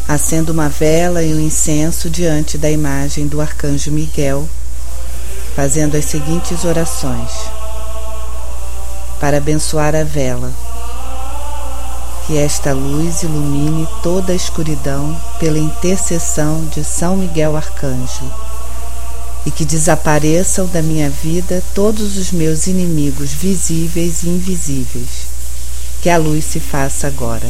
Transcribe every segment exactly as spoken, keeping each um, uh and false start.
Acendo uma vela e um incenso diante da imagem do Arcanjo Miguel, fazendo as seguintes orações. Para abençoar a vela, que esta luz ilumine toda a escuridão pela intercessão de São Miguel Arcanjo, e que desapareçam da minha vida todos os meus inimigos visíveis e invisíveis. Que a luz se faça agora.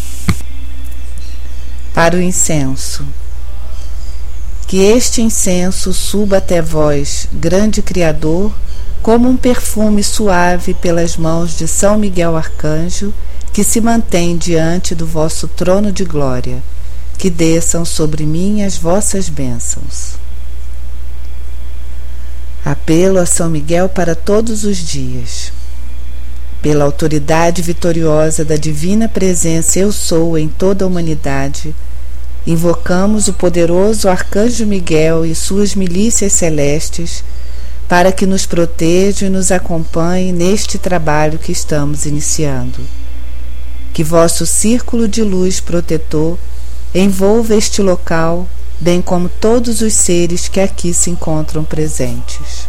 Para o incenso, que este incenso suba até vós, grande Criador, como um perfume suave pelas mãos de São Miguel Arcanjo, que se mantém diante do vosso trono de glória, que desçam sobre mim as vossas bênçãos. Apelo a São Miguel para todos os dias. Pela autoridade vitoriosa da divina presença Eu Sou em toda a humanidade, invocamos o poderoso Arcanjo Miguel e suas milícias celestes para que nos protejam e nos acompanhem neste trabalho que estamos iniciando. Que vosso círculo de luz protetor envolva este local, bem como todos os seres que aqui se encontram presentes.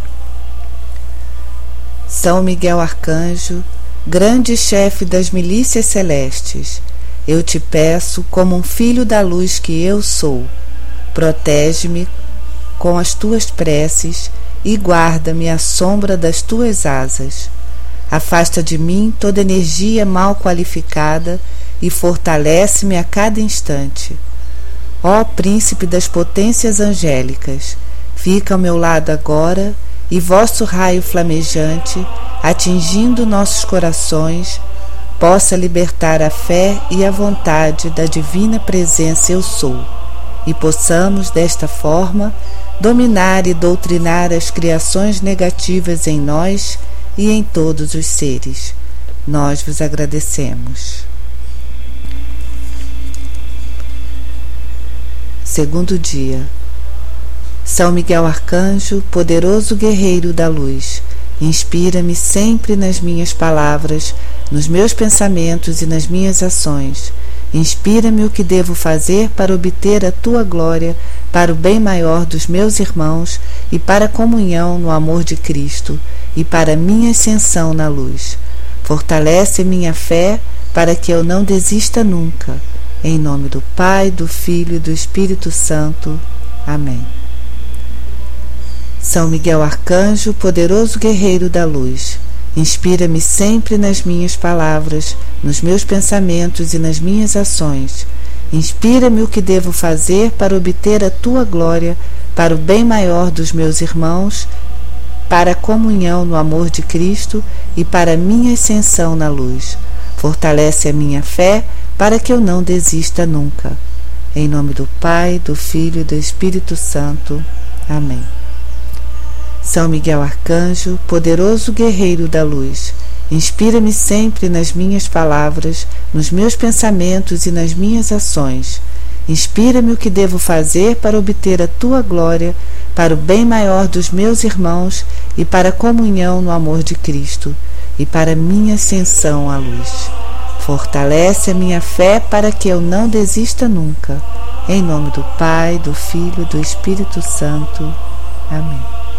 São Miguel Arcanjo, grande chefe das milícias celestes, eu te peço, como um filho da luz que eu sou, protege-me com as tuas preces e guarda-me à sombra das tuas asas. Afasta de mim toda energia mal qualificada e fortalece-me a cada instante. Ó Príncipe das potências angélicas, fica ao meu lado agora, e vosso raio flamejante, atingindo nossos corações, possa libertar a fé e a vontade da divina presença Eu Sou, e possamos, desta forma, dominar e doutrinar as criações negativas em nós e em todos os seres. Nós vos agradecemos. Segundo dia. São Miguel Arcanjo, poderoso guerreiro da luz, inspira-me sempre nas minhas palavras, nos meus pensamentos e nas minhas ações. Inspira-me o que devo fazer para obter a tua glória, para o bem maior dos meus irmãos e para a comunhão no amor de Cristo e para a minha ascensão na luz. Fortalece minha fé para que eu não desista nunca. Em nome do Pai, do Filho e do Espírito Santo. Amém. São Miguel Arcanjo, poderoso guerreiro da luz, inspira-me sempre nas minhas palavras, nos meus pensamentos e nas minhas ações. Inspira-me o que devo fazer para obter a tua glória, para o bem maior dos meus irmãos, para a comunhão no amor de Cristo e para a minha ascensão na luz. Fortalece a minha fé para que eu não desista nunca. Em nome do Pai, do Filho e do Espírito Santo. Amém. São Miguel Arcanjo, poderoso guerreiro da luz, inspira-me sempre nas minhas palavras, nos meus pensamentos e nas minhas ações. Inspira-me o que devo fazer para obter a tua glória, para o bem maior dos meus irmãos e para a comunhão no amor de Cristo e para a minha ascensão à luz. Fortalece a minha fé para que eu não desista nunca. Em nome do Pai, do Filho e do Espírito Santo. Amém.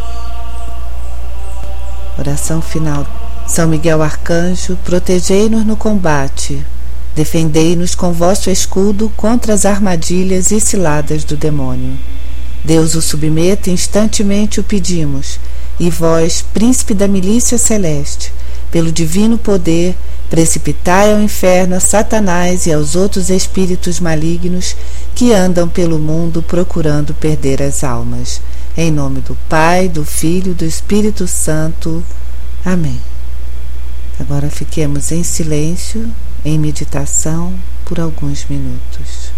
Oração final. São Miguel Arcanjo, protegei-nos no combate. Defendei-nos com vosso escudo contra as armadilhas e ciladas do demônio. Deus o submeta, instantemente o pedimos. E vós, príncipe da milícia celeste, pelo divino poder, precipitai ao inferno a Satanás e aos outros espíritos malignos que andam pelo mundo procurando perder as almas. Em nome do Pai, do Filho e do Espírito Santo. Amém. Agora fiquemos em silêncio, em meditação, por alguns minutos.